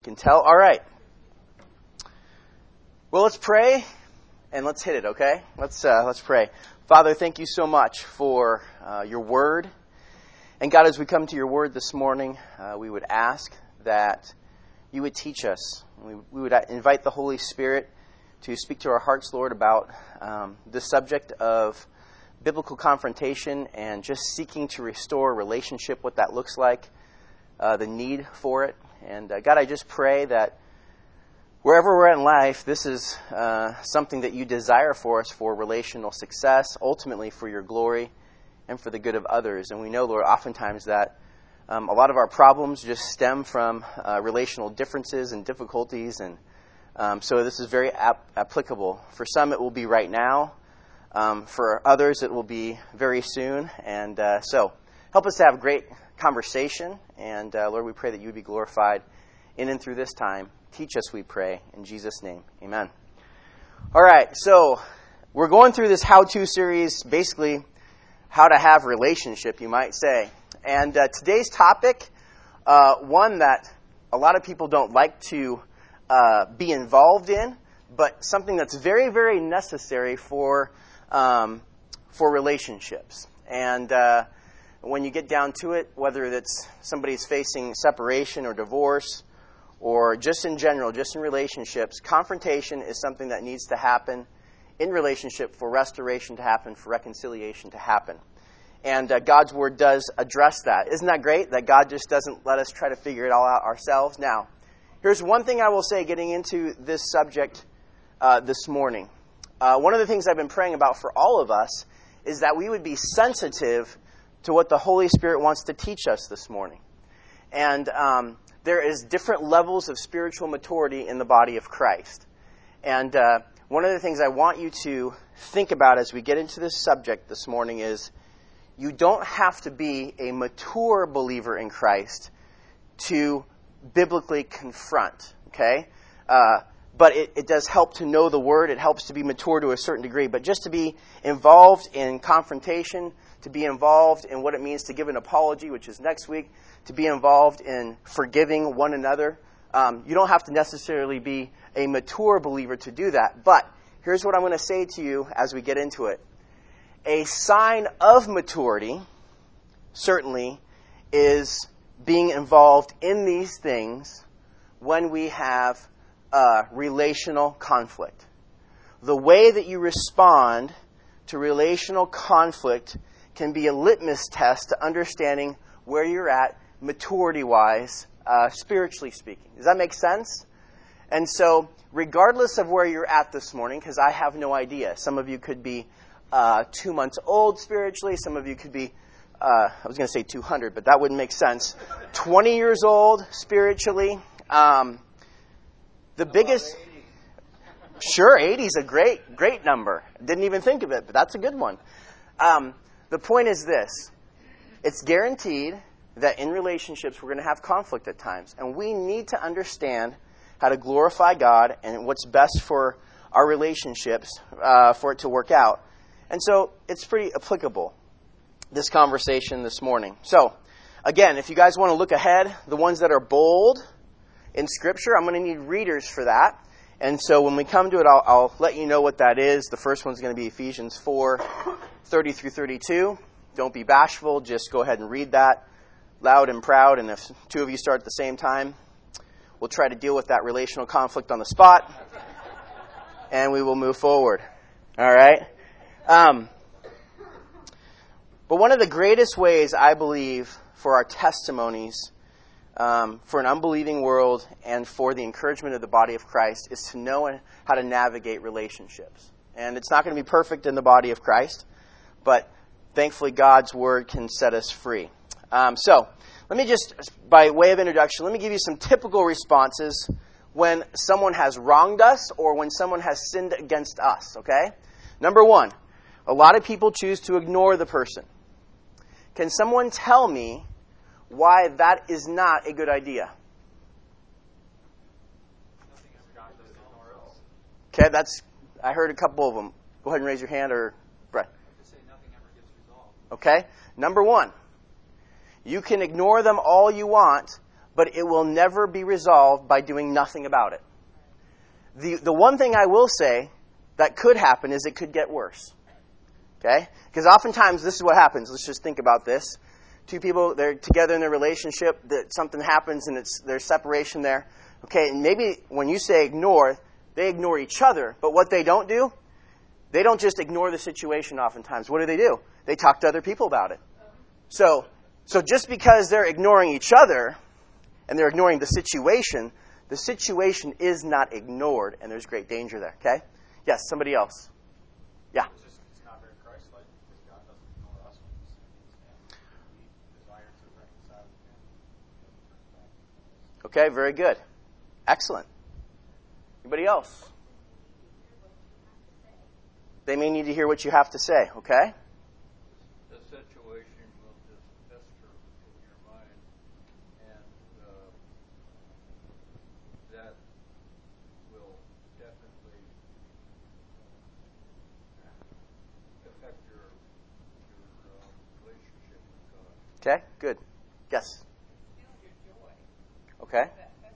Can tell? All right. Well, let's pray and let's hit it, okay? Let's pray. Father, thank you so much for your word. And God, as we come to your word this morning, we would ask that you would teach us. We would invite the Holy Spirit to speak to our hearts, Lord, about the subject of biblical confrontation and just seeking to restore a relationship, what that looks like, the need for it. And God, I just pray that wherever we're at in life, this is something that you desire for us for relational success, ultimately for your glory and for the good of others. And we know, Lord, oftentimes that a lot of our problems just stem from relational differences and difficulties. And so this is very applicable. For some, it will be right now. For others, it will be very soon. And so help us to have a great conversation. And Lord, we pray that you would be glorified in and through this time. Teach us, we pray. In Jesus' name, amen. All right, so we're going through this how-to series, basically how to have relationship, you might say. And today's topic, one that a lot of people don't like to be involved in, but something that's very, very necessary for relationships. And when you get down to it, whether it's somebody's facing separation or divorce, or just in general, just in relationships, confrontation is something that needs to happen in relationship for restoration to happen, for reconciliation to happen. And God's Word does address that. Isn't that great, that God just doesn't let us try to figure it all out ourselves? Now, here's one thing I will say getting into this subject this morning. One of the things I've been praying about for all of us is that we would be sensitive to what the Holy Spirit wants to teach us this morning. And there is different levels of spiritual maturity in the body of Christ. And one of the things I want you to think about as we get into this subject this morning is you don't have to be a mature believer in Christ to biblically confront, okay? But it does help to know the Word. It helps to be mature to a certain degree. But just to be involved in confrontation, to be involved in what it means to give an apology, which is next week, to be involved in forgiving one another, you don't have to necessarily be a mature believer to do that. But here's what I'm going to say to you as we get into it. A sign of maturity, certainly, is being involved in these things when we have relational conflict. The way that you respond to relational conflict can be a litmus test to understanding where you're at maturity-wise, spiritually speaking. Does that make sense? And so, regardless of where you're at this morning, because I have no idea, some of you could be 2 months old spiritually, some of you could be, I was going to say 200, but that wouldn't make sense, 20 years old spiritually. The biggest... Sure, 80 is a great number. Didn't even think of it, but that's a good one. The point is this. It's guaranteed that in relationships we're going to have conflict at times. And we need to understand how to glorify God and what's best for our relationships for it to work out. And so it's pretty applicable, this conversation this morning. So, again, if you guys want to look ahead, the ones that are bold in Scripture, I'm going to need readers for that. And so when we come to it, I'll let you know what that is. The first one's going to be Ephesians 4, 30 through 32. Don't be bashful. Just go ahead and read that loud and proud. And if two of you start at the same time, we'll try to deal with that relational conflict on the spot. And we will move forward. All right? But one of the greatest ways, I believe, for our testimonies, for an unbelieving world and for the encouragement of the body of Christ is to know how to navigate relationships. And it's not going to be perfect in the body of Christ, but thankfully God's Word can set us free. So let me just, by way of introduction, let me give you some typical responses when someone has wronged us or when someone has sinned against us, okay? Number one, a lot of people choose to ignore the person. Can someone tell me why that is not a good idea? Okay, I heard a couple of them. Go ahead and raise your hand, or Brett. Okay, number one, you can ignore them all you want, but it will never be resolved by doing nothing about it. The one thing I will say that could happen is it could get worse. Okay? Because oftentimes this is what happens. Let's just think about this. Two people, they're together in their relationship, that something happens and there's separation there. Okay, and maybe when you say ignore, they ignore each other. But what they don't do, they don't just ignore the situation oftentimes. What do? They talk to other people about it. So just because they're ignoring each other and they're ignoring the situation is not ignored, and there's great danger there. Okay? Yes, somebody else. Yeah. It's not very Christ-like because God doesn't ignore us when we sin. We desire to reconcile with Him. Okay, very good. Excellent. Anybody else? They may need to hear what you have to say, okay? The situation will just fester in your mind, and that will definitely affect your relationship with God. Okay, good. Yes? Okay.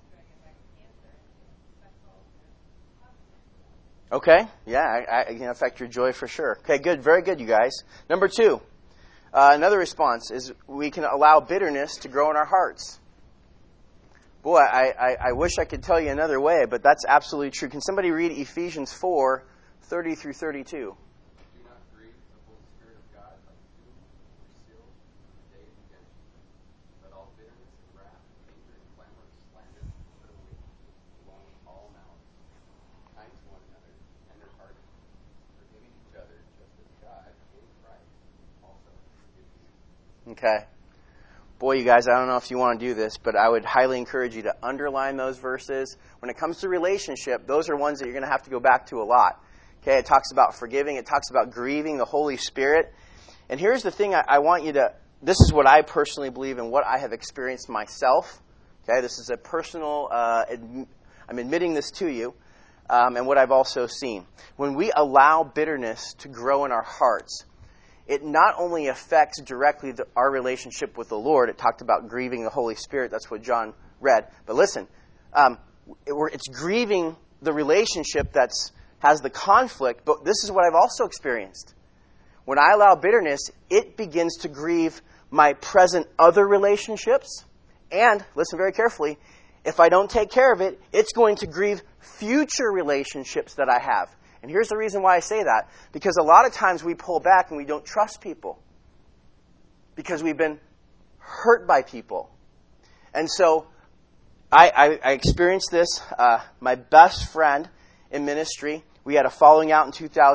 Okay, yeah, it can affect your joy for sure. Okay, good, very good, you guys. Number 2, another response is we can allow bitterness to grow in our hearts. Boy, I wish I could tell you another way, but that's absolutely true. Can somebody read Ephesians 4, 30 through 32? Do not grieve the Holy Spirit of God, by whom you were sealed for the day of redemption. Let all bitterness and wrath, anger and clamor and slander be put away, along with all malice. Kind to one another, tender-hearted, forgiving each other, just as God, in Christ, also forgives you. Okay. Boy, you guys, I don't know if you want to do this, but I would highly encourage you to underline those verses. When it comes to relationship, those are ones that you're going to have to go back to a lot. Okay, it talks about forgiving. It talks about grieving the Holy Spirit. And here's the thing I want you to, this is what I personally believe and what I have experienced myself. Okay, this is a personal, I'm admitting this to you, and what I've also seen. When we allow bitterness to grow in our hearts, it not only affects directly our relationship with the Lord. It talked about grieving the Holy Spirit. That's what John read. But listen, it's grieving the relationship that has the conflict. But this is what I've also experienced. When I allow bitterness, it begins to grieve my present other relationships. And, listen very carefully, if I don't take care of it, it's going to grieve future relationships that I have. And here's the reason why I say that. Because a lot of times we pull back and we don't trust people. Because we've been hurt by people. And so I experienced this. My best friend in ministry, we had a falling out in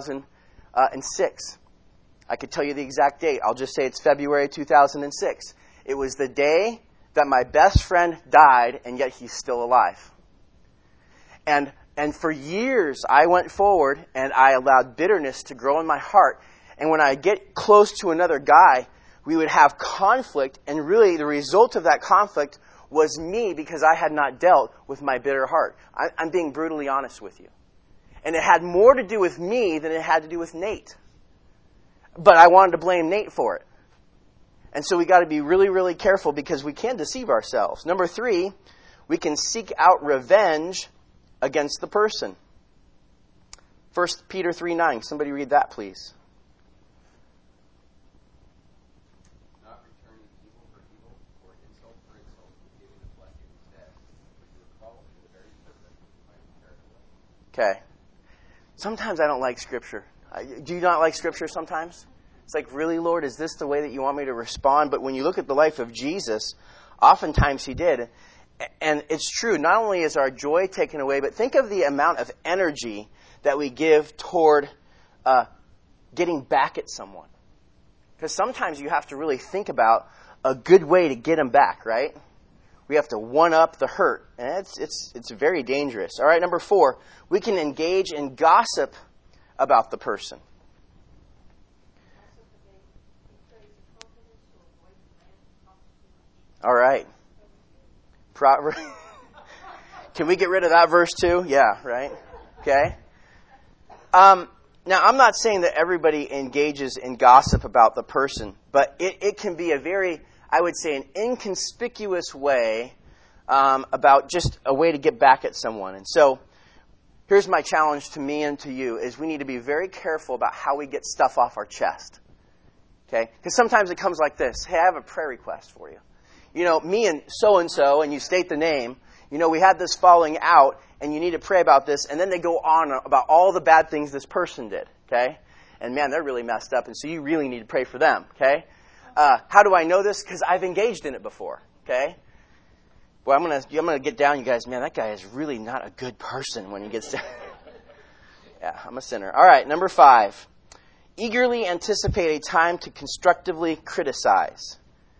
2006. I could tell you the exact date. I'll just say it's February 2006. It was the day that my best friend died, and yet he's still alive. And for years, I went forward and I allowed bitterness to grow in my heart. And when I get close to another guy, we would have conflict. And really, the result of that conflict was me, because I had not dealt with my bitter heart. I'm being brutally honest with you. And it had more to do with me than it had to do with Nate. But I wanted to blame Nate for it. And so we got to be really, really careful, because we can deceive ourselves. Number 3, we can seek out revenge against the person. 1 Peter 3:9. Somebody read that, please. Not returning evil for evil or insult for insult, but giving a blessing instead. For you are called to the very purpose by a terrible way. Okay. Sometimes I don't like Scripture. Do you not like Scripture sometimes? It's like, really, Lord, is this the way that you want me to respond? But when you look at the life of Jesus, oftentimes he did. And it's true, not only is our joy taken away, but think of the amount of energy that we give toward getting back at someone. Because sometimes you have to really think about a good way to get them back, right? We have to one-up the hurt. And it's very dangerous. All right, number 4, we can engage in gossip about the person. All right. Can we get rid of that verse too? Yeah, right? Okay. Now, I'm not saying that everybody engages in gossip about the person, but it can be a very, I would say, an inconspicuous way about just a way to get back at someone. And so here's my challenge to me and to you, is we need to be very careful about how we get stuff off our chest. Okay? Because sometimes it comes like this. Hey, I have a prayer request for you. Me and so-and-so, and you state the name, we had this falling out, and you need to pray about this, and then they go on about all the bad things this person did, okay? And man, they're really messed up, and so you really need to pray for them, okay? How do I know this? Because I've engaged in it before, okay? Well, I'm gonna get down, you guys. Man, that guy is really not a good person when he gets down. Yeah, I'm a sinner. All right, number 5. Eagerly anticipate a time to constructively criticize.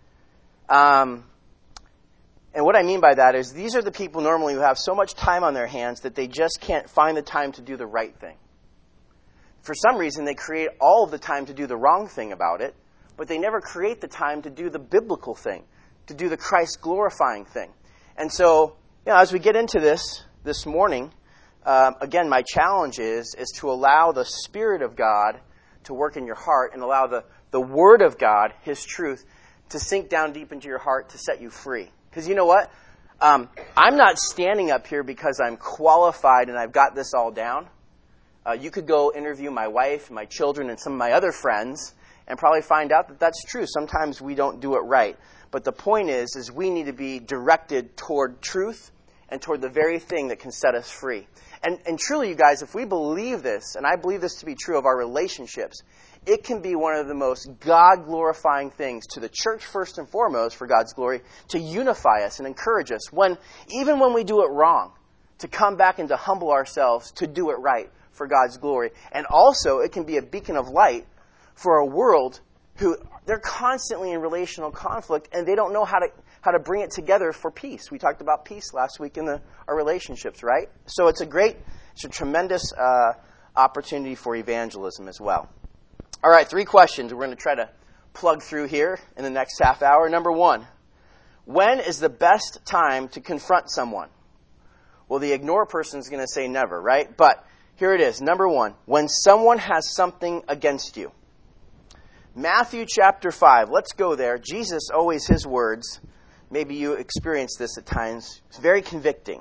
And what I mean by that is these are the people normally who have so much time on their hands that they just can't find the time to do the right thing. For some reason, they create all of the time to do the wrong thing about it, but they never create the time to do the biblical thing, to do the Christ-glorifying thing. And so, as we get into this morning, again, my challenge is to allow the Spirit of God to work in your heart and allow the Word of God, His truth, to sink down deep into your heart to set you free. Because you know what? I'm not standing up here because I'm qualified and I've got this all down. You could go interview my wife, my children, and some of my other friends and probably find out that that's true. Sometimes we don't do it right. But the point is we need to be directed toward truth and toward the very thing that can set us free. And truly, you guys, if we believe this, and I believe this to be true of our relationships, it can be one of the most God-glorifying things to the church, first and foremost, for God's glory, to unify us and encourage us. Even when we do it wrong, to come back and to humble ourselves to do it right for God's glory. And also, it can be a beacon of light for a world who they're constantly in relational conflict and they don't know how to bring it together for peace. We talked about peace last week in our relationships, right? So it's a tremendous opportunity for evangelism as well. All right, 3 questions we're going to try to plug through here in the next half hour. Number 1, when is the best time to confront someone? Well, the ignore person is going to say never, right? But here it is. Number 1, when someone has something against you. Matthew chapter 5. Let's go there. Jesus, always his words. Maybe you experience this at times. It's very convicting.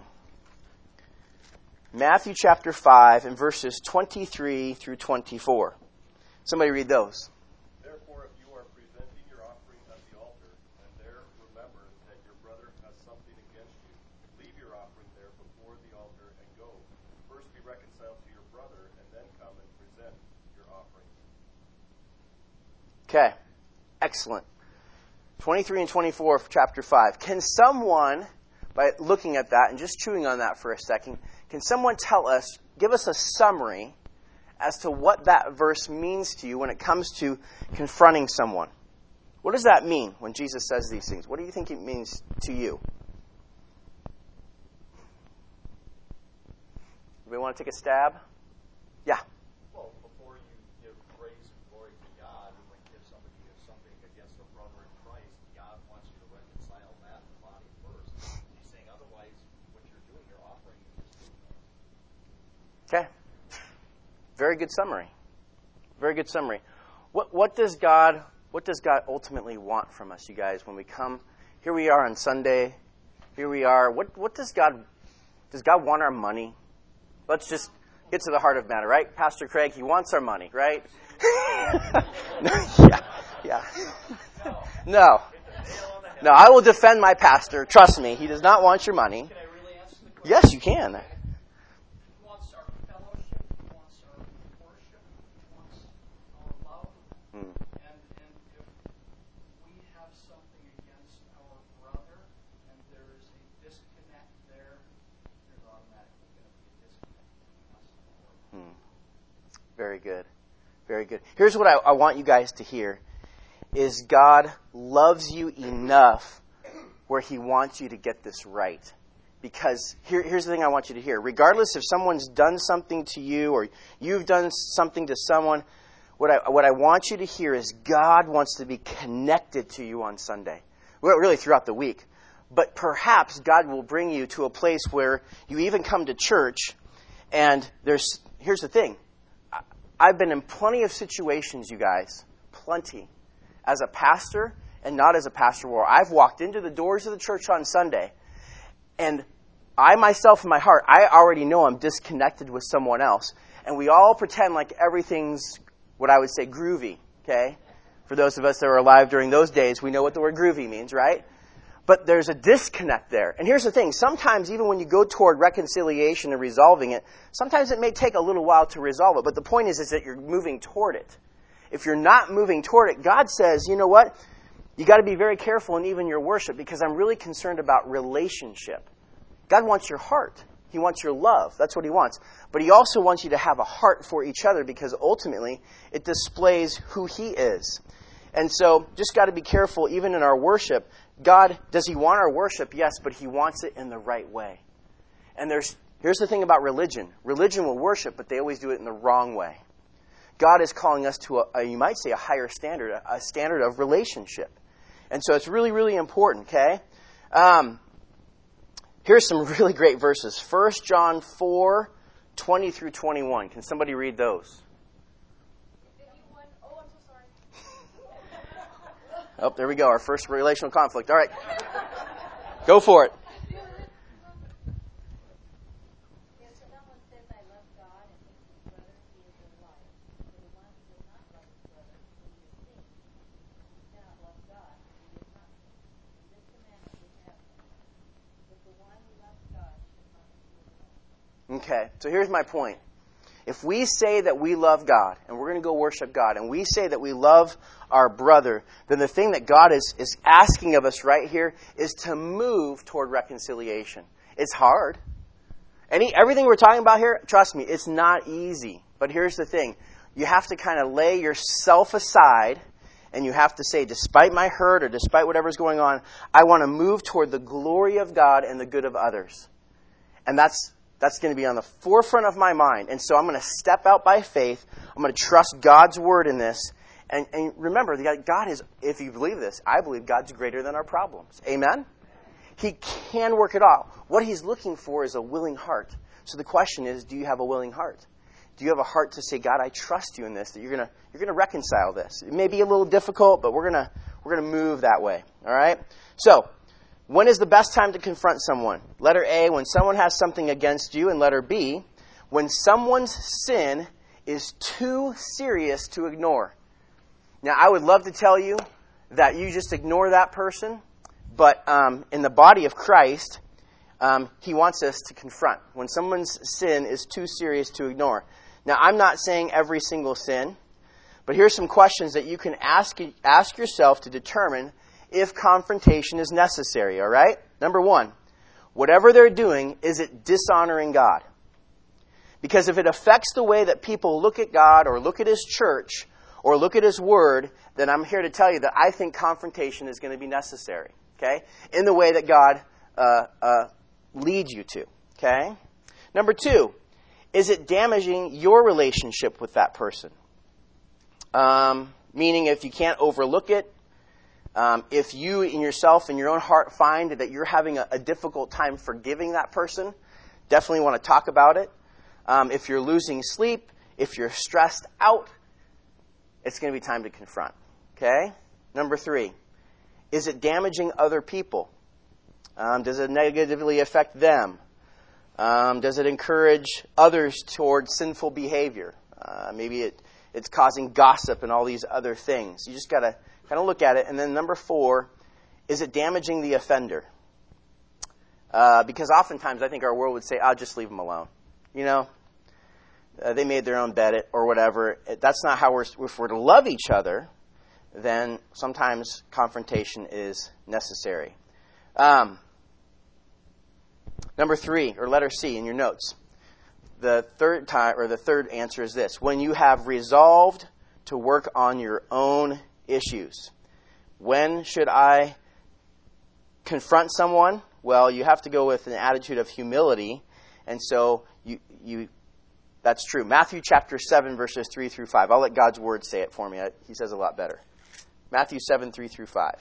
Matthew chapter 5 and verses 23 through 24. Somebody read those. Therefore, if you are presenting your offering at the altar, and there remember that your brother has something against you, leave your offering there before the altar and go. First be reconciled to your brother, and then come and present your offering. Okay, excellent. 23 and 24 of chapter 5. Can someone, by looking at that and just chewing on that for a second, can someone give us a summary as to what that verse means to you when it comes to confronting someone? What does that mean when Jesus says these things? What do you think it means to you? Anybody want to take a stab? Yeah. Well, before you give praise and glory to God, if somebody has something against a brother in Christ, God wants you to reconcile that in the body first. He's saying otherwise, what you're doing, you're offering is Okay. Very good summary. Very good summary. What does God ultimately want from us, you guys, when we come? Here we are on Sunday. Here we are. What does God want our money? Let's just get to the heart of matter, right? Pastor Craig, he wants our money, right? Yeah. No, I will defend my pastor. Trust me, he does not want your money. Can I really answer the question? Yes, you can. He wants our fellowship, he wants our worship, he wants our love. And if we have something against our brother and there is a disconnect there, there's automatically going to be a disconnect between us and the Lord. Very good. Very good. Here's what I want you guys to hear, is God loves you enough where he wants you to get this right. Because here's the thing I want you to hear. Regardless if someone's done something to you or you've done something to someone, what I want you to hear is God wants to be connected to you on Sunday. Well, really throughout the week. But perhaps God will bring you to a place where you even come to church and here's the thing. I've been in plenty of situations, you guys, plenty, as a pastor and not as a pastor, where I've walked into the doors of the church on Sunday And I myself in my heart, I already know I'm disconnected with someone else. And we all pretend like everything's what I would say groovy, okay? For those of us that were alive during those days, we know what the word groovy means, right? But there's a disconnect there. And here's the thing. Sometimes even when you go toward reconciliation and resolving it, sometimes it may take a little while to resolve it. But the point is that you're moving toward it. If you're not moving toward it, God says, you know what? You got to be very careful in even your worship because I'm really concerned about relationship. God wants your heart. He wants your love. That's what He wants. But He also wants you to have a heart for each other because ultimately it displays who He is. And so just got to be careful even in our worship. God, does He want our worship? Yes, but He wants it in the right way. And here's the thing about religion. Religion will worship, but they always do it in the wrong way. God is calling us to, you might say, a higher standard, a standard of relationship. And so it's really, really important, okay? Here's some really great verses. 1 John 4, 20 through 21. Can somebody read those? Oh, there we go. Our first relational conflict. All right. Go for it. Okay, so here's my point. If we say that we love God, and we're going to go worship God, and we say that we love our brother, then the thing that God is asking of us right here is to move toward reconciliation. It's hard. Everything we're talking about here, trust me, it's not easy. But here's the thing. You have to kind of lay yourself aside, and you have to say, despite my hurt or despite whatever's going on, I want to move toward the glory of God and the good of others. And that's going to be on the forefront of my mind. And so I'm going to step out by faith. I'm going to trust God's word in this. And remember, God is, if you believe this, I believe God's greater than our problems. Amen? He can work it out. What He's looking for is a willing heart. So the question is, do you have a willing heart? Do you have a heart to say, God, I trust you in this, that you're going to reconcile this? It may be a little difficult, but we're going to move that way. All right? So, when is the best time to confront someone? Letter A, when someone has something against you. And letter B, when someone's sin is too serious to ignore. Now, I would love to tell you that you just ignore that person. But in the body of Christ, He wants us to confront. When someone's sin is too serious to ignore. Now, I'm not saying every single sin. But here's some questions that you can ask yourself to determine if confrontation is necessary, all right? Number one, whatever they're doing, is it dishonoring God? Because if it affects the way that people look at God or look at His church or look at His word, then I'm here to tell you that I think confrontation is going to be necessary, okay? In the way that God leads you to, okay? Number two, is it damaging your relationship with that person? Meaning if you can't overlook it, if you in yourself, in your own heart, find that you're having a difficult time forgiving that person, definitely want to talk about it. If you're losing sleep, if you're stressed out, it's going to be time to confront. Okay? Number three, is it damaging other people? Does it negatively affect them? Does it encourage others towards sinful behavior? Maybe it's causing gossip and all these other things. You just got to kind of look at it. And then number four, is it damaging the offender? Because oftentimes I think our world would say, I'll just leave them alone. You know, they made their own bed or whatever. That's not how if we're to love each other, then sometimes confrontation is necessary. Number three, or letter C in your notes. The third answer is this. When you have resolved to work on your own issues. When should I confront someone? Well, you have to go with an attitude of humility. And so that's true. Matthew chapter 7, verses 3 through 5. I'll let God's word say it for me. He says a lot better. Matthew 7, 3 through 5.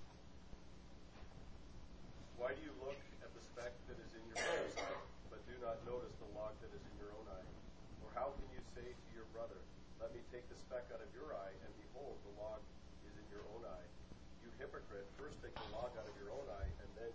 Why do you look at the speck that is in your brother's eye, but do not notice the log that is in your own eye? Or how can you say to your brother, let me take the speck out of your eye, and behold, the log is in your own eye? You hypocrite, first take the log out of your own eye, and then you will see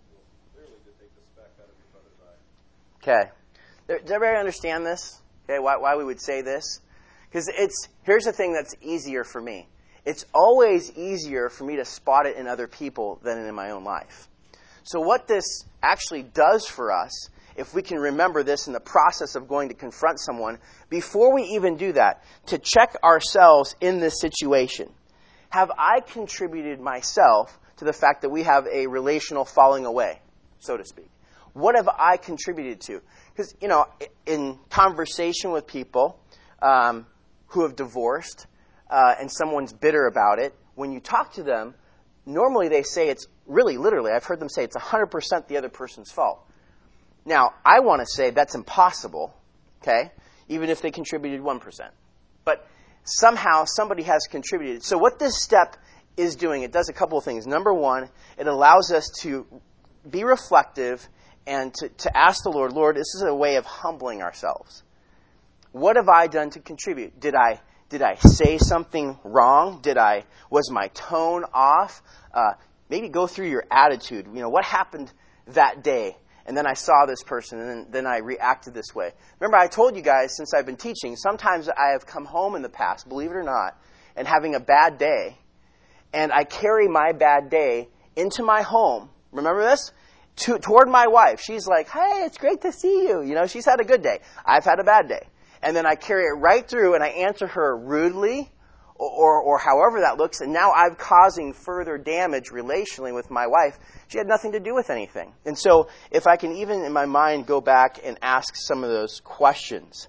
clearly to take the speck out of your brother's eye. Okay. Does everybody understand this? Okay, why we would say this? Because here's the thing that's easier for me. It's always easier for me to spot it in other people than in my own life. So what this actually does for us, if we can remember this in the process of going to confront someone, before we even do that, to check ourselves in this situation. Have I contributed myself to the fact that we have a relational falling away, so to speak? What have I contributed to? Because, in conversation with people who have divorced and someone's bitter about it, when you talk to them, normally they say it's really, literally, I've heard them say it's 100% the other person's fault. Now, I want to say that's impossible, okay, even if they contributed 1%. But somehow somebody has contributed. So what this step is doing, it does a couple of things. Number one, it allows us to be reflective and to ask the Lord, this is a way of humbling ourselves. What have I done to contribute? Did I say something wrong? Was my tone off? Maybe go through your attitude. What happened that day? And then I saw this person, and then I reacted this way. Remember, I told you guys, since I've been teaching, sometimes I have come home in the past, believe it or not, and having a bad day, and I carry my bad day into my home. Remember this? Toward my wife. She's like, hey, it's great to see you. She's had a good day. I've had a bad day. And then I carry it right through, and I answer her rudely, or however that looks, and now I'm causing further damage relationally with my wife. She had nothing to do with anything. And so if I can even in my mind go back and ask some of those questions.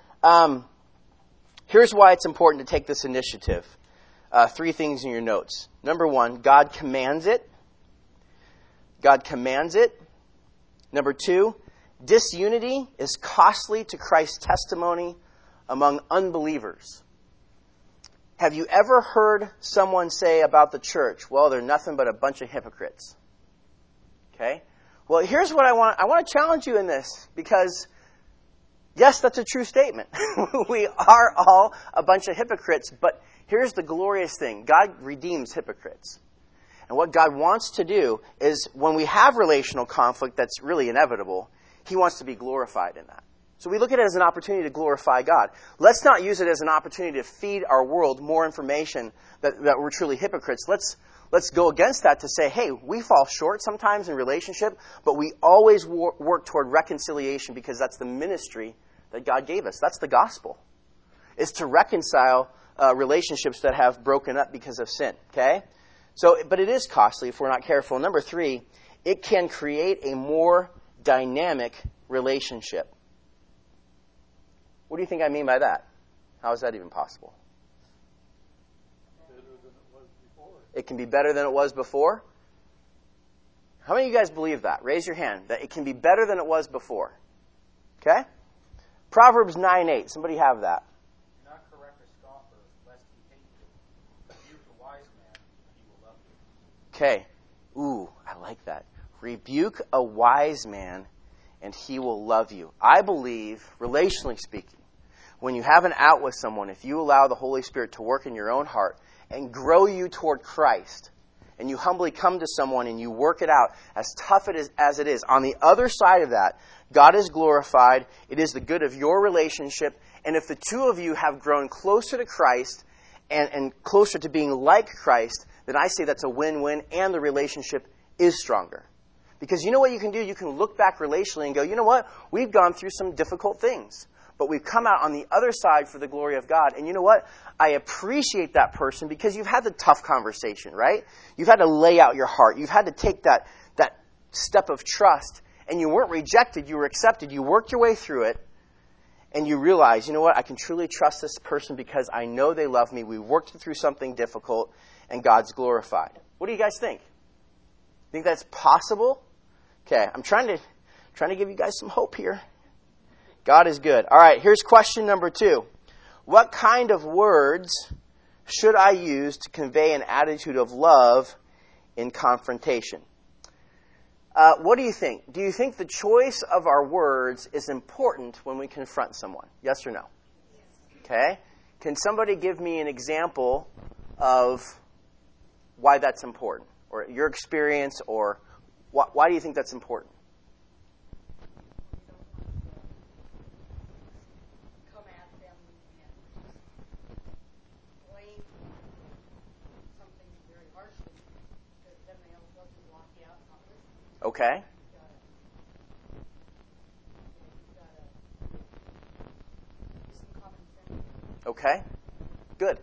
Here's why it's important to take this initiative. 3 things in your notes. Number 1, God commands it. God commands it. Number 2, disunity is costly to Christ's testimony among unbelievers. Have you ever heard someone say about the church, well, they're nothing but a bunch of hypocrites? Okay? Well, here's what I want to challenge you in this, because, yes, that's a true statement. We are all a bunch of hypocrites, but here's the glorious thing. God redeems hypocrites. And what God wants to do is, when we have relational conflict that's really inevitable, He wants to be glorified in that. So we look at it as an opportunity to glorify God. Let's not use it as an opportunity to feed our world more information that we're truly hypocrites. Let's go against that to say, hey, we fall short sometimes in relationship, but we always work toward reconciliation, because that's the ministry that God gave us. That's the gospel, is to reconcile relationships that have broken up because of sin. Okay? So, but it is costly if we're not careful. Number 3, it can create a more dynamic relationship. What do you think I mean by that? How is that even possible? Better than it was before. It can be better than it was before? How many of you guys believe that? Raise your hand. That it can be better than it was before. Okay? Proverbs 9:8. Somebody have that. Do not correct a scoffer, lest he hate you. Rebuke a wise man, and he will love you. Okay. Ooh, I like that. Rebuke a wise man, and he will love you. I believe, relationally speaking, when you have an out with someone, if you allow the Holy Spirit to work in your own heart and grow you toward Christ, and you humbly come to someone and you work it out, as tough as it is, on the other side of that, God is glorified. It is the good of your relationship. And if the two of you have grown closer to Christ and closer to being like Christ, then I say that's a win-win, and the relationship is stronger. Because you know what you can do? You can look back relationally and go, you know what? We've gone through some difficult things, but we've come out on the other side for the glory of God. And you know what? I appreciate that person because you've had the tough conversation, right? You've had to lay out your heart. You've had to take that step of trust, and you weren't rejected. You were accepted. You worked your way through it, and you realize, you know what? I can truly trust this person because I know they love me. We worked through something difficult, and God's glorified. What do you guys think? Think that's possible? Okay, I'm trying to give you guys some hope here. God is good. All right, here's question number 2. What kind of words should I use to convey an attitude of love in confrontation? What do you think? Do you think the choice of our words is important when we confront someone? Yes or no? Okay. Can somebody give me an example of why that's important, or your experience, or Why do you think that's important? You don't want to come at them and blame something very harshly, because then they'll just block you out and not listen. Okay. You've got to use some common sense. Okay. Good.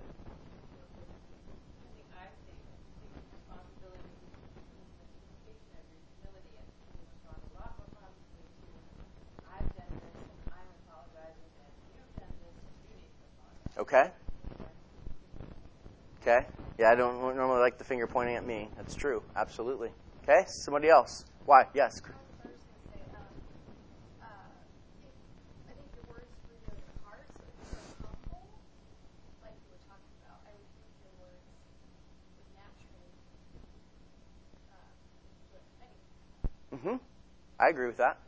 I think responsibility is communication and humility, and we respond a lot more positively to I've done this and I'm apologizing and you've done this and you need to apologize. Okay. Okay. Yeah, I don't normally like the finger pointing at me. That's true. Absolutely. Okay. Somebody else. Why? Yes. I was going to say, I think your words reveal your heart. So if you're humble, like you were talking about, I would think your words would naturally influence anything. I agree with that.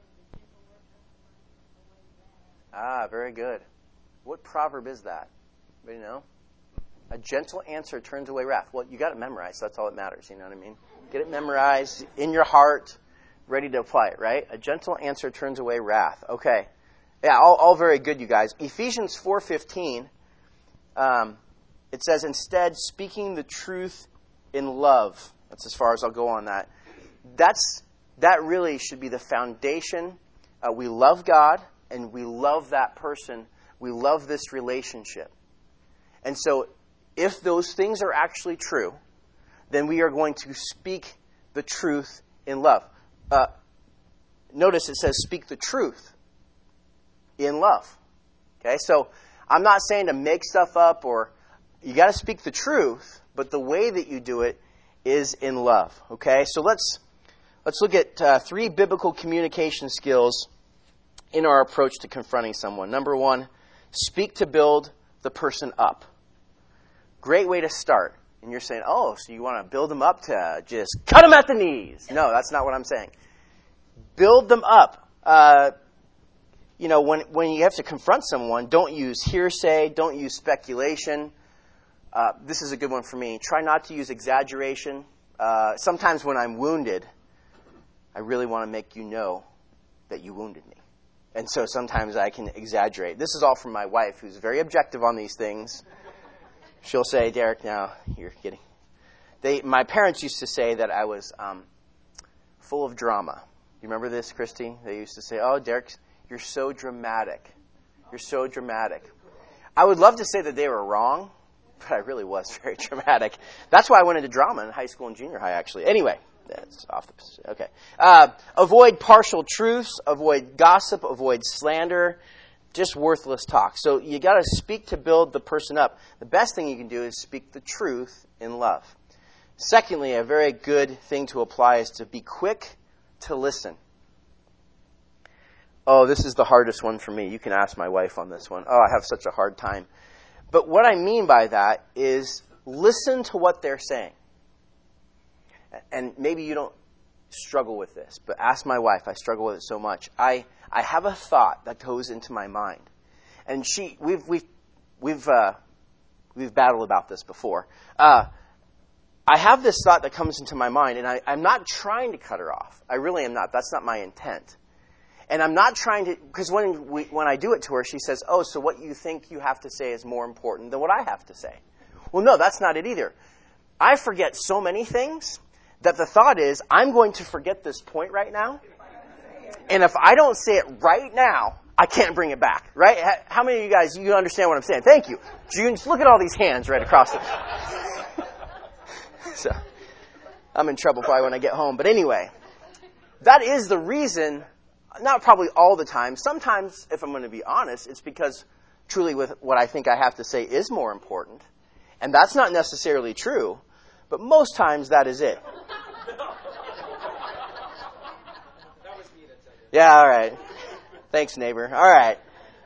Ah, very good. What proverb is that? Anybody know? A gentle answer turns away wrath. Well, you got it memorized. So that's all that matters. You know what I mean? Get it memorized in your heart, ready to apply it, right? A gentle answer turns away wrath. Okay. Yeah, all very good, you guys. Ephesians 4:15, it says, instead, speaking the truth in love. That's as far as I'll go on that. That really should be the foundation. We love God, and we love that person. We love this relationship. And so, if those things are actually true, then we are going to speak the truth in love. Notice it says speak the truth in love. Okay, so I'm not saying to make stuff up, or you got to speak the truth, but the way that you do it is in love. Okay, so let's look at 3 biblical communication skills in our approach to confronting someone. Number 1, speak to build the person up. Great way to start. And you're saying, oh, so you want to build them up to just cut them at the knees. No, that's not what I'm saying. Build them up. When you have to confront someone, don't use hearsay, don't use speculation. This is a good one for me. Try not to use exaggeration. Sometimes when I'm wounded, I really want to make you know that you wounded me. And so sometimes I can exaggerate. This is all from my wife, who's very objective on these things. She'll say, Derek, now you're kidding. My parents used to say that I was full of drama. You remember this, Christy? They used to say, oh, Derek, you're so dramatic. You're so dramatic. I would love to say that they were wrong, but I really was very dramatic. That's why I went into drama in high school and junior high, actually. Anyway, that's off the... Okay. Avoid partial truths. Avoid gossip. Avoid slander. Just worthless talk. So you got to speak to build the person up. The best thing you can do is speak the truth in love. Secondly, a very good thing to apply is to be quick to listen. Oh, this is the hardest one for me. You can ask my wife on this one. Oh, I have such a hard time. But what I mean by that is listen to what they're saying. And maybe you don't struggle with this, but ask my wife. I struggle with it so much. I have a thought that goes into my mind, and we've battled about this before. I have this thought that comes into my mind, and I'm not trying to cut her off. I really am not. That's not my intent. And I'm not trying to, because when I do it to her, she says, oh, so what you think you have to say is more important than what I have to say. Well, no, that's not it either. I forget so many things that the thought is, I'm going to forget this point right now. And if I don't say it right now, I can't bring it back, right? How many of you guys, you understand what I'm saying? Thank you. June, look at all these hands right across the... So, I'm in trouble probably when I get home. But anyway, that is the reason, not probably all the time. Sometimes, if I'm going to be honest, it's because truly with what I think I have to say is more important. And that's not necessarily true, but most times that is it. Yeah, all right. Thanks, neighbor. All right.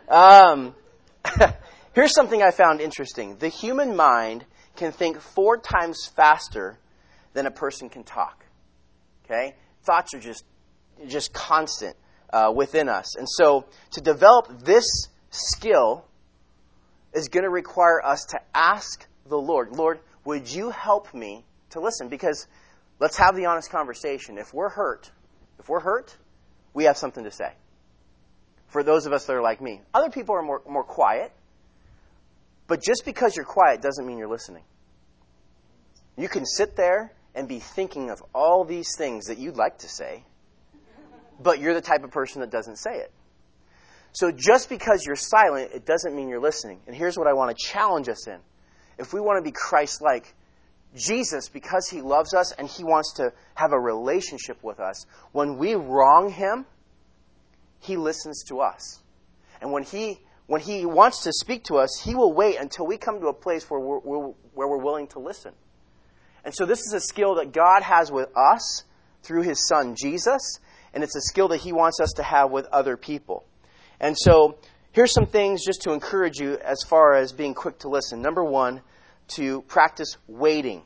Here's something I found interesting. The human mind can think 4 times faster than a person can talk. Okay? Thoughts are just constant within us. And so to develop this skill is going to require us to ask the Lord, Lord, would you help me to listen? Because let's have the honest conversation. If we're hurt, we have something to say. For those of us that are like me. Other people are more quiet. But just because you're quiet doesn't mean you're listening. You can sit there and be thinking of all these things that you'd like to say, but you're the type of person that doesn't say it. So just because you're silent, it doesn't mean you're listening. And here's what I want to challenge us in. If we want to be Christ-like, Jesus, because he loves us and he wants to have a relationship with us, when we wrong him, he listens to us. And when he wants to speak to us, he will wait until we come to a place where we're willing to listen. And so this is a skill that God has with us through his son, Jesus, and it's a skill that he wants us to have with other people. And so here's some things just to encourage you as far as being quick to listen. Number one, to practice waiting.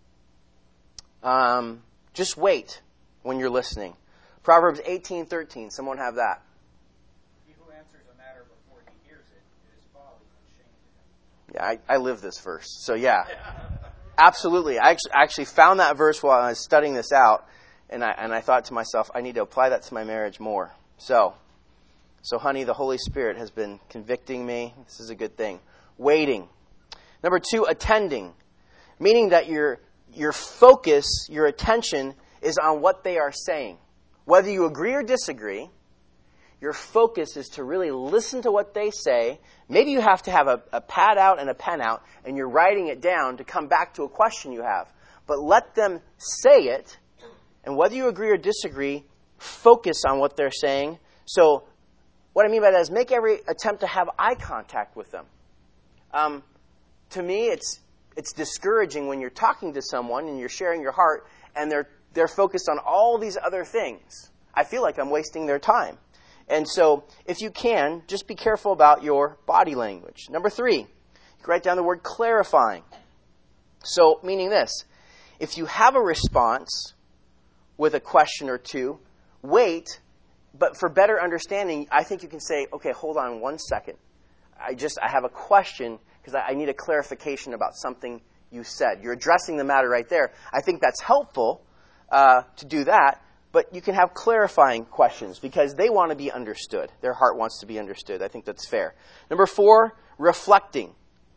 Just wait when you're listening. Proverbs 18:13. Someone have that. He who answers a matter before he hears it is folly and shame to him. Yeah, I live this verse. So yeah, absolutely. I actually found that verse while I was studying this out, and I thought to myself, I need to apply that to my marriage more. So honey, the Holy Spirit has been convicting me. This is a good thing. Waiting. Number two, attending. Meaning that your focus, your attention is on what they are saying. Whether you agree or disagree, your focus is to really listen to what they say. Maybe you have to have a pad out and a pen out, and you're writing it down to come back to a question you have. But let them say it, and whether you agree or disagree, focus on what they're saying. So what I mean by that is make every attempt to have eye contact with them. To me, it's discouraging when you're talking to someone and you're sharing your heart, and they're focused on all these other things. I feel like I'm wasting their time. And so, if you can, just be careful about your body language. Number three, you can write down the word clarifying. So, meaning this, if you have a response with a question or two, wait, but for better understanding, I think you can say, okay, hold on 1 second. I have a question because I need a clarification about something you said. You're addressing the matter right there. I think that's helpful to do that. But you can have clarifying questions because they want to be understood. Their heart wants to be understood. I think that's fair. Number four, reflecting.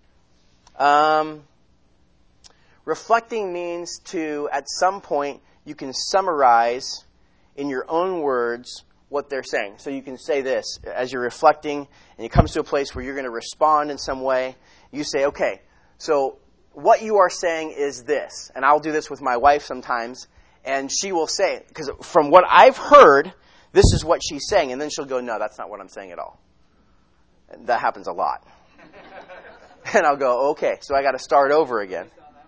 Reflecting means to, at some point, you can summarize in your own words what they're saying. So you can say this as you're reflecting, and it comes to a place where you're going to respond in some way. You say, okay, so what you are saying is this. And I'll do this with my wife sometimes. And she will say, because from what I've heard, this is what she's saying. And then she'll go, no, that's not what I'm saying at all. And that happens a lot. And I'll go, okay, so I got to start over again.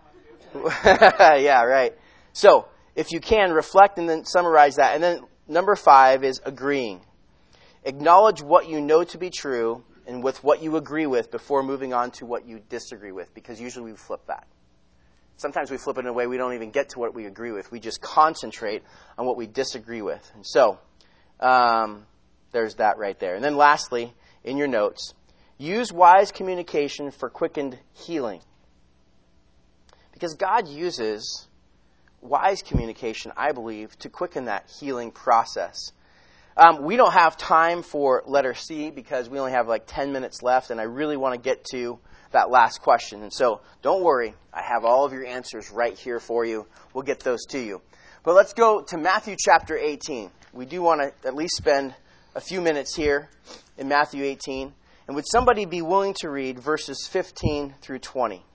Yeah, right. So if you can, reflect and then summarize that. And then number 5 is agreeing. Acknowledge what you know to be true and with what you agree with before moving on to what you disagree with, because usually we flip that. Sometimes we flip it in a way we don't even get to what we agree with. We just concentrate on what we disagree with. And so, there's that right there. And then lastly, in your notes, use wise communication for quickened healing. Because God uses wise communication, I believe, to quicken that healing process. We don't have time for letter C because we only have like 10 minutes left, and I really want to get to that last question. And so don't worry, I have all of your answers right here for you. We'll get those to you. But let's go to Matthew chapter 18. We do want to at least spend a few minutes here in Matthew 18. And would somebody be willing to read verses 15 through 20?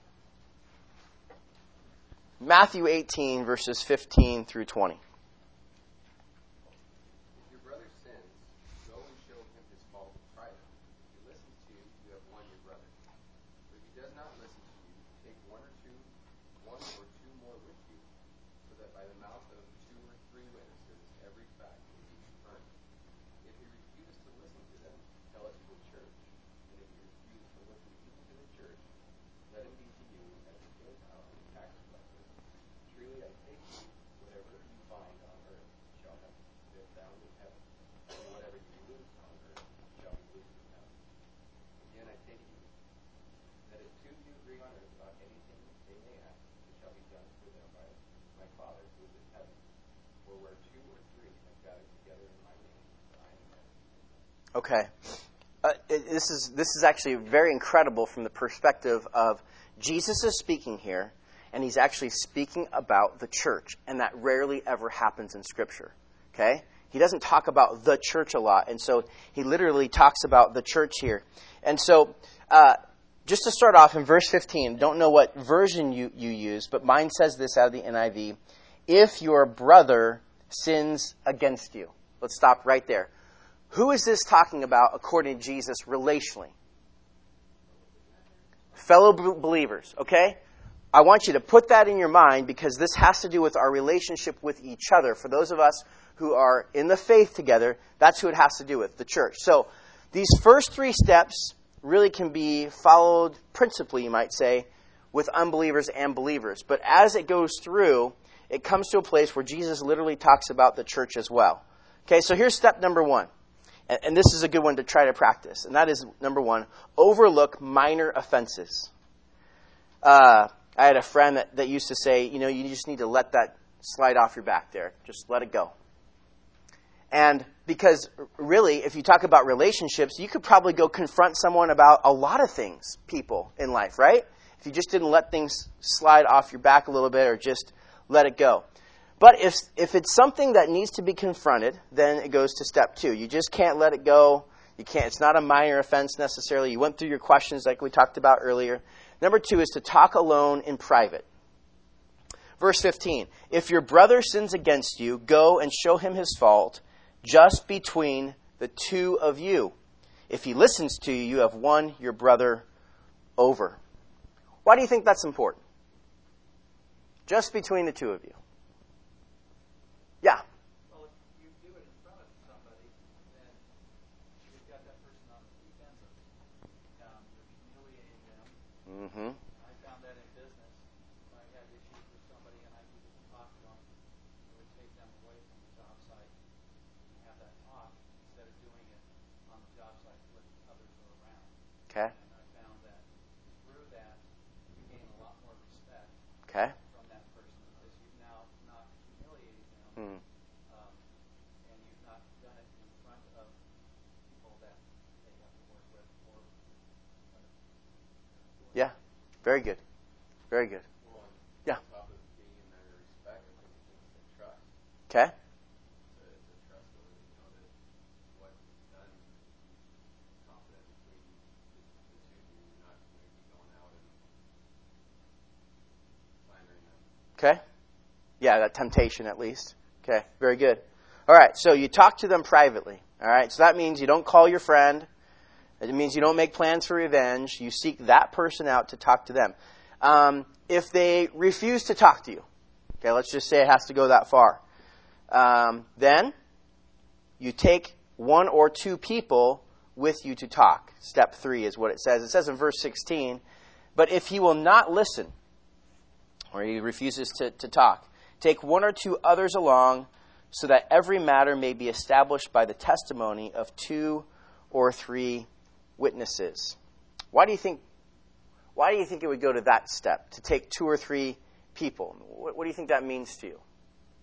Matthew 18, verses 15 through 20. If your brother sins, go and show him his fault in private. If he listens to you, you have won your brother. But if he does not listen to you, take one or two more with you, so that by the mouth of 2 or 3 witnesses every fact may be confirmed. If he refuses to listen to them, tell it to the church. And if he refuses to listen even to the church, let him be to you as a Gentile and a tax collector. Truly I say to you, whatever you bind on earth shall have been bound in heaven, and whatever you loose on earth shall be loosed in heaven. Again I say to you, that if 2 of you agree on earth about anything they may ask, it shall be done for them by my Father who is in Okay. This is actually very incredible from the perspective of Jesus is speaking here, and he's actually speaking about the church, and that rarely ever happens in Scripture. Okay? He doesn't talk about the church a lot, and so he literally talks about the church here. And so, just to start off in verse 15, don't know what version you use, but mine says this out of the NIV: if your brother sins against you. Let's stop right there. Who is this talking about according to Jesus relationally? Fellow believers, okay? I want you to put that in your mind because this has to do with our relationship with each other. For those of us who are in the faith together, that's who it has to do with, the church. So these first three steps really can be followed principally, you might say, with unbelievers and believers. But as it goes through, it comes to a place where Jesus literally talks about the church as well. Okay, so here's step number one. And this is a good one to try to practice. And that is, number one, overlook minor offenses. I had a friend that used to say, you just need to let that slide off your back there. Just let it go. And because really, if you talk about relationships, you could probably go confront someone about a lot of things, people in life, right? If you just didn't let things slide off your back a little bit or just let it go. But if it's something that needs to be confronted, then it goes to step two. You just can't let it go. You can't. It's not a minor offense necessarily. You went through your questions like we talked about earlier. Number two is to talk alone in private. Verse 15, if your brother sins against you, go and show him his fault just between the two of you. If he listens to you, you have won your brother over. Why do you think that's important? Just between the two of you. Yeah. Well, if you do it in front of somebody, then you've got that person on the defensive. You're humiliating them. Mm-hmm. I found that in business. When I had issues with somebody and I needed to talk to them, I would take them away from the job site and have that talk instead of doing it on the job site with others who are around. Okay. And I found that through that, you gain a lot more respect Okay. from that person because you've now not humiliated them. And you've not done it in front of people that they have to work with or Yeah. Very good. Very good. Well, Yeah. on top of gaining their respect, I think it takes the trust. Okay. The trust of, that what's done confident between the two of you, you're not going to be going out and slandering them. Okay. Yeah, that temptation at least. Okay. Very good. All right. So you talk to them privately. All right. So that means you don't call your friend. It means you don't make plans for revenge. You seek that person out to talk to them. If they refuse to talk to you, okay, let's just say it has to go that far, then you take one or two people with you to talk. Step 3 is what it says. It says in verse 16, but if he will not listen, or he refuses to talk, take one or two others along so that every matter may be established by the testimony of 2 or 3 witnesses. Why do you think it would go to that step, to take 2 or 3 people? What do you think that means to you?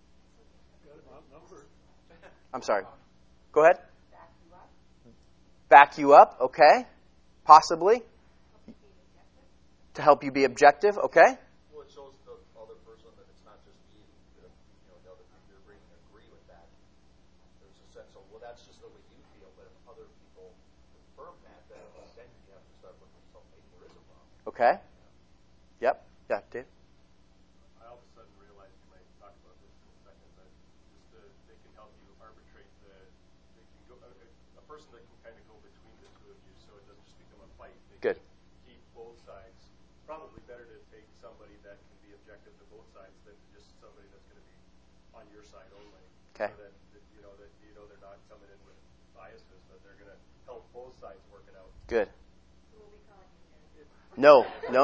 I'm sorry. Go ahead. Back you up, okay. Possibly. To help you be objective, okay. Well, it shows the other person that it's not just you, that the other people you're bringing agree with that. There's a sense of, well, that's just the way you feel, but if other people confirm that, then you have to start looking at yourself, maybe there is a problem. Okay. Yep. Yeah, Dave. I all of a sudden realized you might talk about this in a second, but they can help you arbitrate they can go, a person that can kind of go between the two of you so it doesn't just become a fight. They Good. can keep both sides. Probably better to take somebody that can be objective to both sides than just somebody that's going to be on your side only. Okay. So that they're not coming in with biases, but they're going to help both sides work it out. Good. No.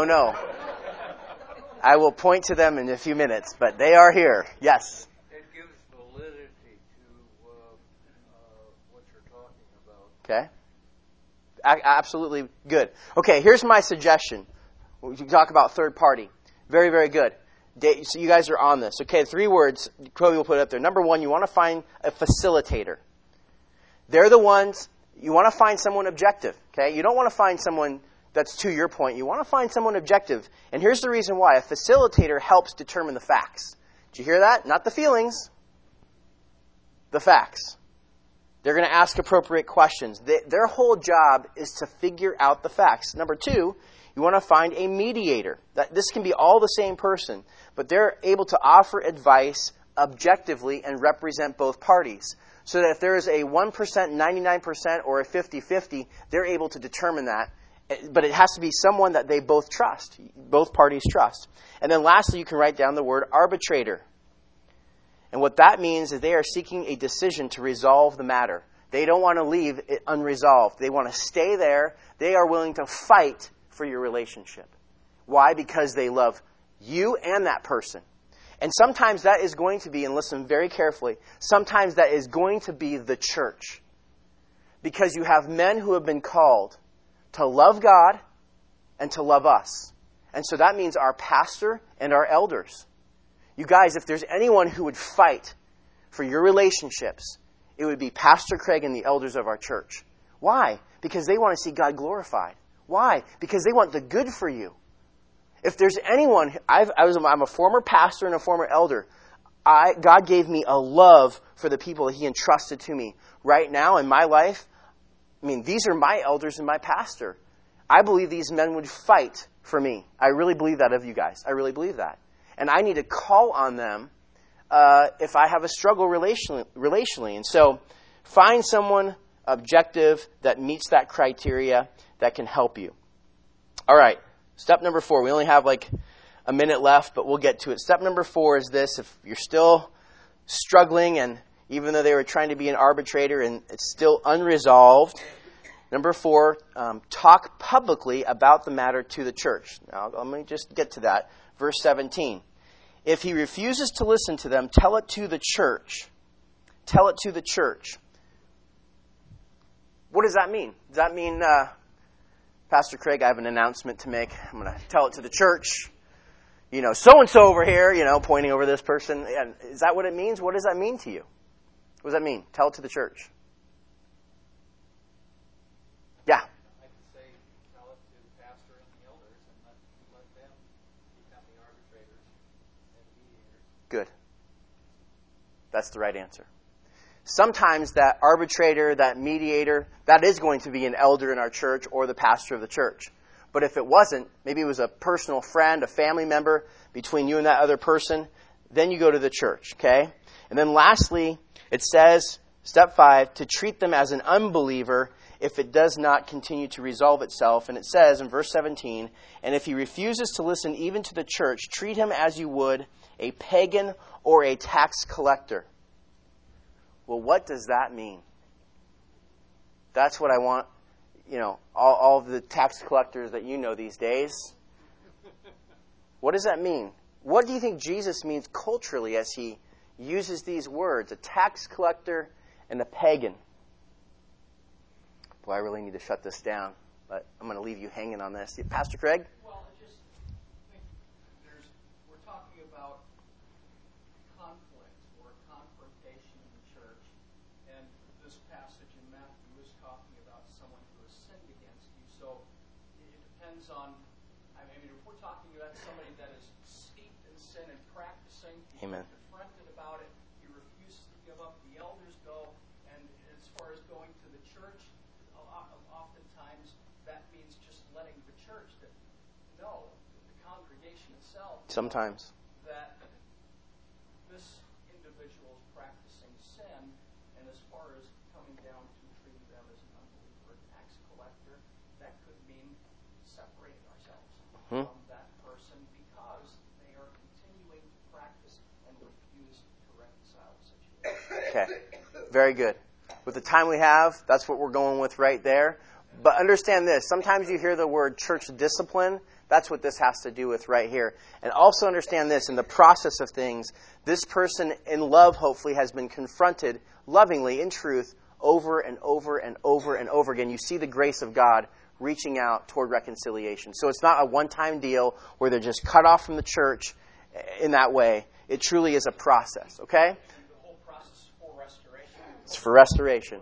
I will point to them in a few minutes, but they are here. Yes. It gives validity to what you're talking about. Okay. Absolutely good. Okay, here's my suggestion. We can talk about third party. Very, very good. So you guys are on this. Okay, 3 words. Chloe will put it up there. Number 1, you want to find a facilitator. They're the ones You want to find someone objective, okay? You don't want to find someone that's to your point. You want to find someone objective. And here's the reason why. A facilitator helps determine the facts. Did you hear that? Not the feelings. The facts. They're going to ask appropriate questions. Their whole job is to figure out the facts. Number two, you want to find a mediator. This can be all the same person, but they're able to offer advice objectively and represent both parties. So that if there is a 1%, 99%, or a 50-50, they're able to determine that. But it has to be someone that they both trust, both parties trust. And then lastly, you can write down the word arbitrator. And what that means is they are seeking a decision to resolve the matter. They don't want to leave it unresolved. They want to stay there. They are willing to fight for your relationship. Why? Because they love you and that person. And sometimes that is going to be, and listen very carefully, sometimes that is going to be the church. Because you have men who have been called to love God and to love us. And so that means our pastor and our elders. You guys, if there's anyone who would fight for your relationships, it would be Pastor Craig and the elders of our church. Why? Because they want to see God glorified. Why? Because they want the good for you. If there's anyone, I'm a former pastor and a former elder. God gave me a love for the people that He entrusted to me. Right now in my life, these are my elders and my pastor. I believe these men would fight for me. I really believe that of you guys. I really believe that. And I need to call on them if I have a struggle relationally. And so find someone objective that meets that criteria that can help you. All right. Step number 4. We only have like a minute left, but we'll get to it. Step number 4 is this. If you're still struggling, and even though they were trying to be an arbitrator and it's still unresolved, number 4, talk publicly about the matter to the church. Now, let me just get to that. Verse 17. If he refuses to listen to them, tell it to the church. Tell it to the church. What does that mean? Does that mean, Pastor Craig, I have an announcement to make. I'm going to tell it to the church. So-and-so over here, pointing over this person. Is that what it means? What does that mean to you? What does that mean? Tell it to the church. Yeah. I could say, tell it to the pastor and the elders and let them become the arbitrators and mediators. Good. That's the right answer. Sometimes that arbitrator, that mediator, that is going to be an elder in our church or the pastor of the church. But if it wasn't, maybe it was a personal friend, a family member between you and that other person, then you go to the church, okay? And then lastly, it says, step 5, to treat them as an unbeliever if it does not continue to resolve itself. And it says in verse 17, and if he refuses to listen even to the church, treat him as you would a pagan or a tax collector. Well, what does that mean? That's what I want, all of the tax collectors that you know these days. What does that mean? What do you think Jesus means culturally as he uses these words, a tax collector and a pagan? Boy, I really need to shut this down, but I'm going to leave you hanging on this. Pastor Craig? Well, I just think we're talking about conflict or confrontation in the church, and this passage in Matthew is talking about someone who has sinned against you. So it depends on, if we're talking about somebody that is steeped in sin and practicing, Amen. Confronted about it, he refuses to give up, the elders go, and as far as going to the church, oftentimes that means just letting the church know, the congregation itself, Sometimes. that this individual is practicing sin, and as far as coming down to treating them as an unbeliever, tax collector, that could mean separating ourselves from that person because they are continuing to practice and refuse to reconcile the situation. Okay. Very good. With the time we have, that's what we're going with right there. But understand this. Sometimes you hear the word church discipline. That's what this has to do with right here. And also understand this. In the process of things, this person in love, hopefully, has been confronted lovingly, in truth, over and over and over and over again. You see the grace of God reaching out toward reconciliation. So it's not a one-time deal where they're just cut off from the church in that way. It truly is a process, okay? And the whole process is for restoration. It's for restoration.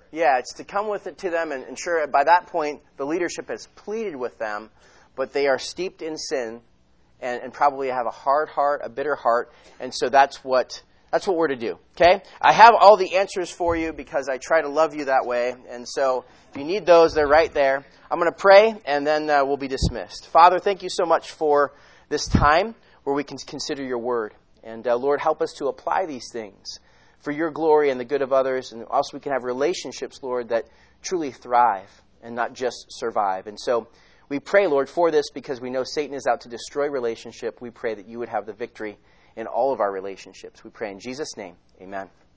Yeah, it's to come with it to them and ensure by that point the leadership has pleaded with them, but they are steeped in sin and probably have a hard heart, a bitter heart, and so that's what we're to do. Okay? I have all the answers for you because I try to love you that way, and so if you need those, they're right there. I'm going to pray, and then we'll be dismissed. Father, thank you so much for this time where we can consider your word. And Lord, help us to apply these things for your glory and the good of others. And also we can have relationships, Lord, that truly thrive and not just survive. And so we pray, Lord, for this because we know Satan is out to destroy relationship. We pray that you would have the victory in all of our relationships. We pray in Jesus' name. Amen.